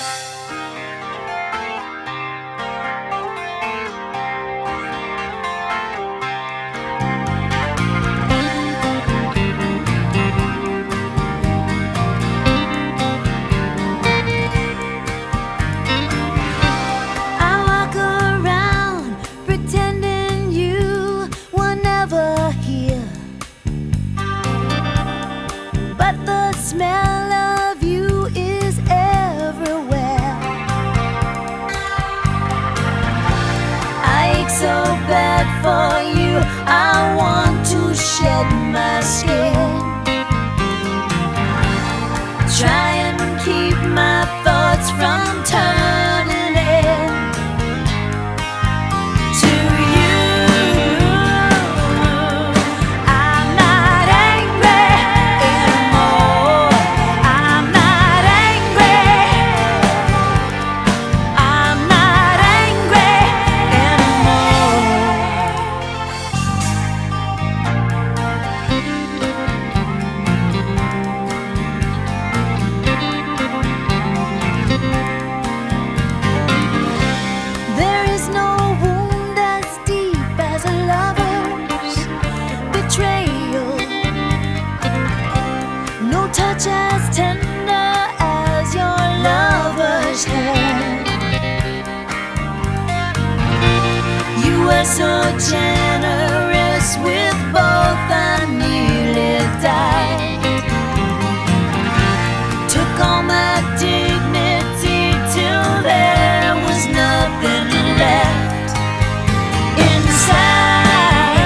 Smell of you is everywhere. I ache so bad for you, I want to shed my skin. Try and keep my thoughts from turning into you. I'm not angry anymore. I'm not angry. I'm not angry anymore. There is no wound as deep as a lover's betrayal, no touch as tender as your lover's hand. You were so generous with both, I nearly died. Took all my dignity till there was nothing left inside.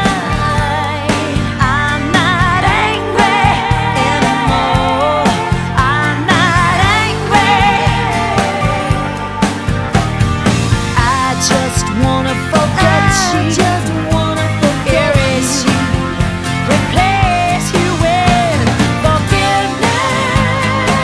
I'm not angry anymore. I'm not angry. I just wanna forget you. Just wanna erase you, replace you with forgiveness.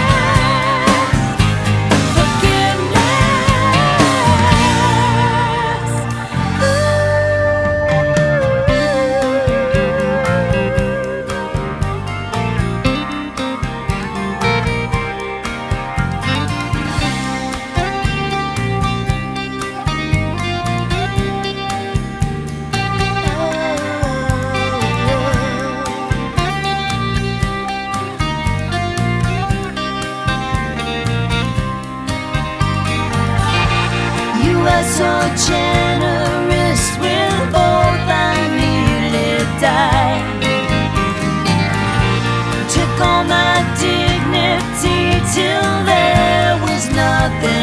You were so generous with both, I nearly died. Took all my dignity till there was nothing